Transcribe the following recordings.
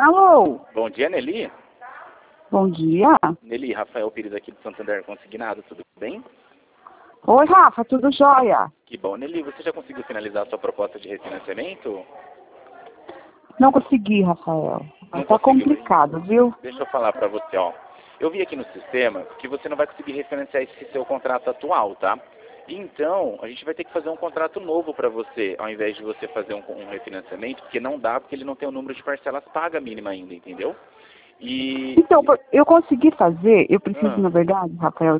Alô? Bom dia, Nelly. Bom dia. Nelly, Rafael Pires aqui do Santander Consignado, tudo bem? Oi, Rafa, tudo jóia? Que bom. Nelly, você já conseguiu finalizar a sua proposta de refinanciamento? Não consegui, Rafael. Não Tá conseguiu complicado, viu? Deixa eu falar pra você, ó. Eu vi aqui no sistema que você não vai conseguir refinanciar esse seu contrato atual, tá? Então, a gente vai ter que fazer um contrato novo para você, ao invés de você fazer um refinanciamento, porque não dá, porque ele não tem o número de parcelas paga mínima ainda, entendeu? E... Então, eu consegui fazer, eu preciso, Ah. na verdade, Rafael,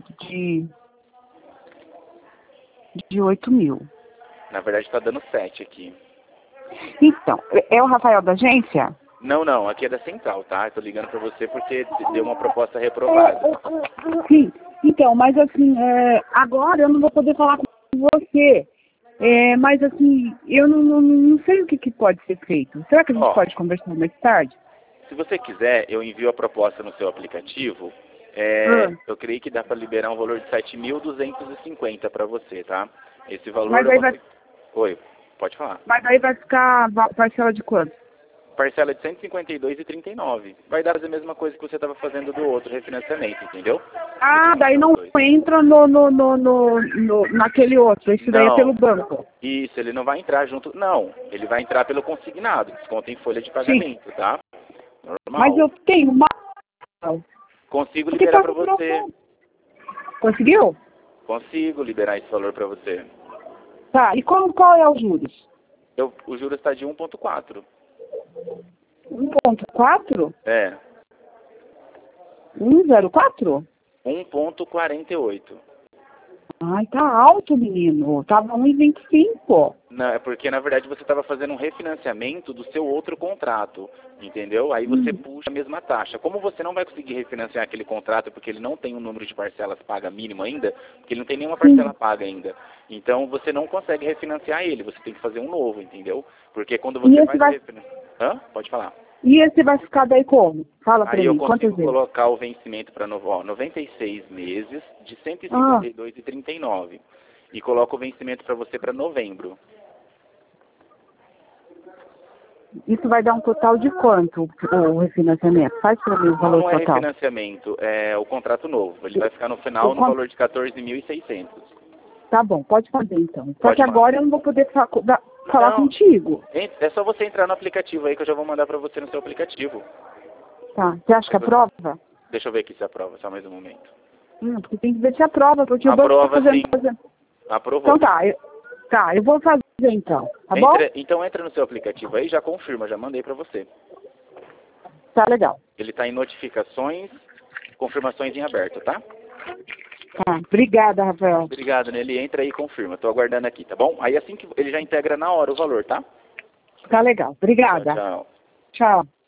de 8 mil. Na verdade, tá dando 7 aqui. Então, é o Rafael da agência? Não, aqui é da Central, tá? Eu tô ligando pra você porque deu uma proposta reprovada. Sim. Então, mas assim, agora eu não vou poder falar com você. Mas assim, eu não sei o que pode ser feito. Será que a gente pode conversar mais tarde? Se você quiser, eu envio a proposta no seu aplicativo. Eu creio que dá para liberar um valor de 7.250 para você, tá? Esse valor... Mas aí Oi, pode falar. Mas aí vai ficar parcela de quanto? Parcela de R$ 152,39. Vai dar a mesma coisa que você estava fazendo do outro refinanciamento, entendeu? Ah, daí não entra naquele outro. Esse daí é pelo banco. Isso, ele não vai entrar junto. Não, ele vai entrar pelo consignado. Desconto em folha de pagamento, sim, tá? Normal. Mas eu tenho uma... Consigo liberar para você. Conseguiu? Consigo liberar esse valor para você. Tá, e qual é os juros? O juros está de 1,4. 1,4? É. 1,04? 1,48. Ai, tá alto, menino. Tava 1,25. Não, é porque, na verdade, você estava fazendo um refinanciamento do seu outro contrato, entendeu? Aí você puxa a mesma taxa. Como você não vai conseguir refinanciar aquele contrato porque ele não tem um número de parcelas paga mínimo ainda, porque ele não tem nenhuma parcela paga ainda, então você não consegue refinanciar ele, você tem que fazer um novo, entendeu? Porque quando você faz refinanciamento... Pode falar. E esse vai ficar daí como? Fala pra mim, eu consigo colocar o vencimento para 96 meses de 152,39 e coloco o vencimento para você para novembro. Isso vai dar um total de quanto, o refinanciamento? Faz pra mim o valor total. Não é refinanciamento, é o contrato novo. Ele vai ficar no final no valor de 14.600. Tá bom, pode fazer então. Só que agora eu não vou poder falar contigo. É só você entrar no aplicativo aí que eu já vou mandar pra você no seu aplicativo. Tá, você acha que aprova? Deixa eu ver aqui se aprova, só mais um momento. Porque tem que ver se aprova, porque o banco aprova, tá sim. Aprovou. Então tá, eu vou fazer então, tá bom? Então entra no seu aplicativo aí e já confirma, já mandei pra você. Tá legal. Ele tá em notificações, confirmações em aberto, tá? Tá, obrigada, Rafael. Obrigado, né? Ele entra aí e confirma. Tô aguardando aqui, tá bom? Aí assim que ele já integra na hora o valor, tá? Tá legal, obrigada. Tchau. Tchau.